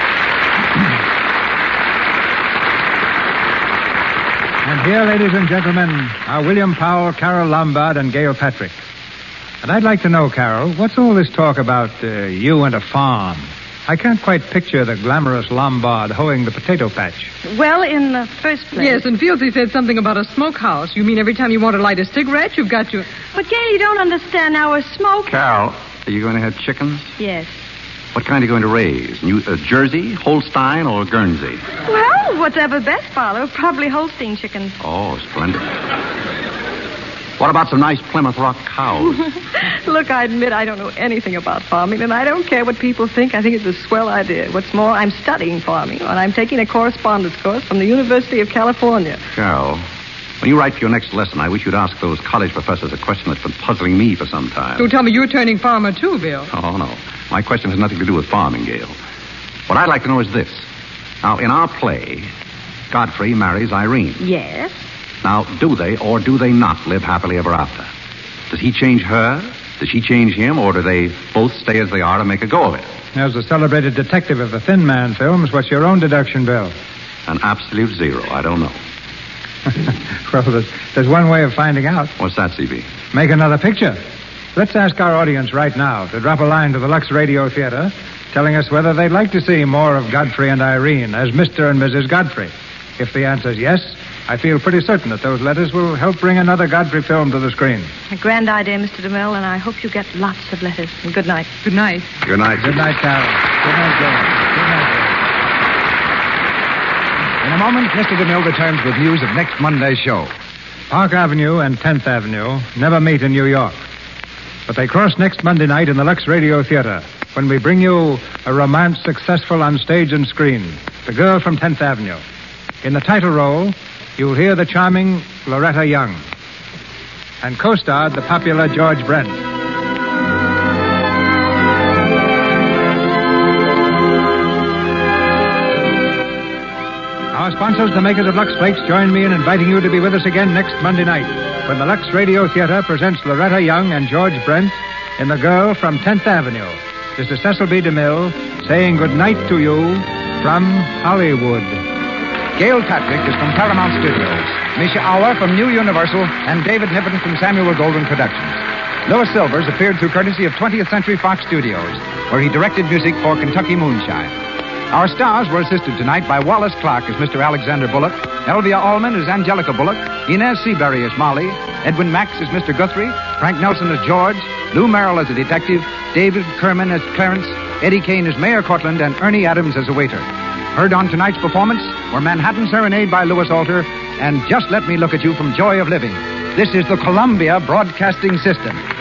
And here, ladies and gentlemen, are William Powell, Carol Lombard, and Gail Patrick. And I'd like to know, Carol, what's all this talk about uh, you and a farm? I can't quite picture the glamorous Lombard hoeing the potato patch. Well, in the first place... Yes, and Fieldsy said something about a smokehouse. You mean every time you want to light a cigarette, you've got to... But, Gail, you don't understand. Now, a smoke... Carol, are you going to have chickens? Yes. What kind are you going to raise? New uh, Jersey, Holstein, or Guernsey? Well, whatever best, Father. Probably Holstein chickens. Oh, splendid. What about some nice Plymouth Rock cows? Look, I admit I don't know anything about farming, and I don't care what people think. I think it's a swell idea. What's more, I'm studying farming, and I'm taking a correspondence course from the University of California. Carol, when you write for your next lesson, I wish you'd ask those college professors a question that's been puzzling me for some time. Don't tell me you're turning farmer, too, Bill. Oh, no. My question has nothing to do with farming, Gail. What I'd like to know is this. Now, in our play, Godfrey marries Irene. Yes. Now, do they or do they not live happily ever after? Does he change her? Does she change him? Or do they both stay as they are and make a go of it? As the celebrated detective of the Thin Man films, what's your own deduction, Bill? An absolute zero. I don't know. Well, there's, there's one way of finding out. What's that, C B? Make another picture. Let's ask our audience right now to drop a line to the Lux Radio Theater telling us whether they'd like to see more of Godfrey and Irene as Mister and Missus Godfrey. If the answer is yes, I feel pretty certain that those letters will help bring another Godfrey film to the screen. A grand idea, Mister DeMille, and I hope you get lots of letters. And good night. Good night. Good night. Good night, Carol. Good night, Joe. Good night, Joe. In a moment, Mister DeMille returns with news of next Monday's show. Park Avenue and tenth Avenue never meet in New York. But they cross next Monday night in the Lux Radio Theater when we bring you a romance successful on stage and screen, The Girl from tenth Avenue. In the title role, you'll hear the charming Loretta Young. And co-starred the popular George Brent. sponsors, the makers of Lux Flakes, join me in inviting you to be with us again next Monday night when the Lux Radio Theater presents Loretta Young and George Brent in The Girl from tenth Avenue. This is Cecil B. DeMille saying good night to you from Hollywood. Gail Patrick is from Paramount Studios. Misha Auer from New Universal, and David Niven from Samuel Goldwyn Productions. Louis Silvers appeared through courtesy of twentieth Century Fox Studios, where he directed music for Kentucky Moonshine. Our stars were assisted tonight by Wallace Clark as Mister Alexander Bullock, Elvia Allman as Angelica Bullock, Inez Seabury as Molly, Edwin Max as Mister Guthrie, Frank Nelson as George, Lou Merrill as a detective, David Kerman as Clarence, Eddie Kane as Mayor Cortland, and Ernie Adams as a waiter. Heard on tonight's performance were Manhattan Serenade by Louis Alter and Just Let Me Look at You from Joy of Living. This is the Columbia Broadcasting System.